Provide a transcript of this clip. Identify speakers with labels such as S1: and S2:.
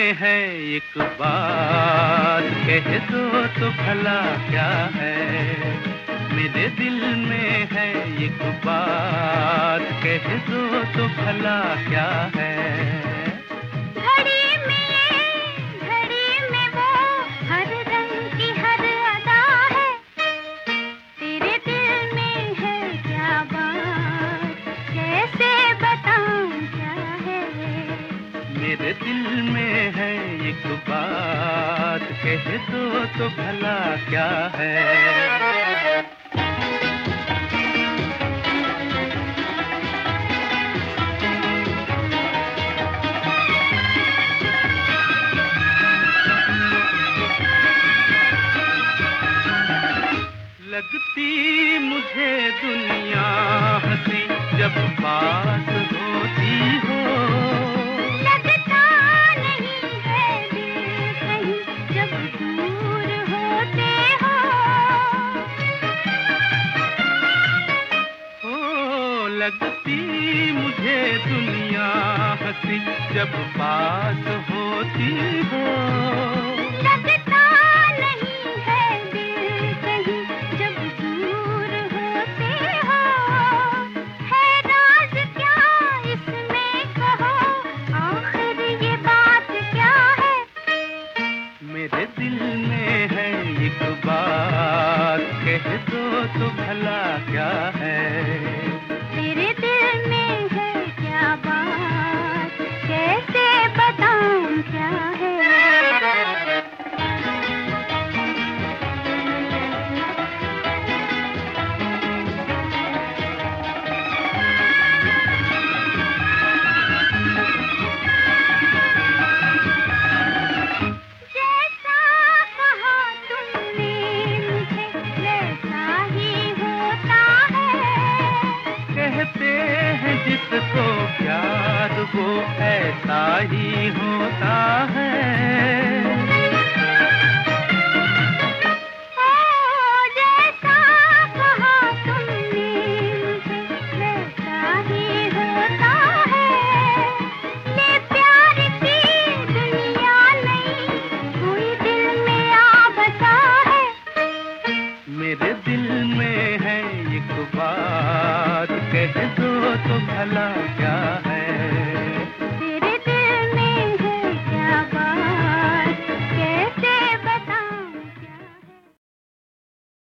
S1: में है एक बात, कह दो तो भला क्या है। मेरे दिल में है एक बात, कह दो तो भला क्या है। मेरे दिल में है एक बात, कह दो तो भला क्या है। लगती मुझे दुनिया हंसी जब पास होती हो।
S2: लगता नहीं है दिल कहीं जब दूर होते हो।
S1: लगती मुझे दुनिया हंसी जब पास होती हो।
S2: लगता नहीं है दिल कहीं जब दूर होते हो। है राज क्या इसमें कहो, आखिर ये बात क्या है।
S1: मेरे दिल में है एक बात, कह दो तो भला क्या है।
S2: तेरे दिल में है क्या बात, कैसे बताऊं क्या है।
S1: कहते हैं जिसको प्यार वो ऐसा ही होता है।
S2: जैसा कहा तुमने मुझे वैसा ही होता है। ये प्यार की दुनिया नहीं, कोई दिल में आ बसा है।
S1: मेरे दिल में है एक बात, कह दो तो भला क्या है।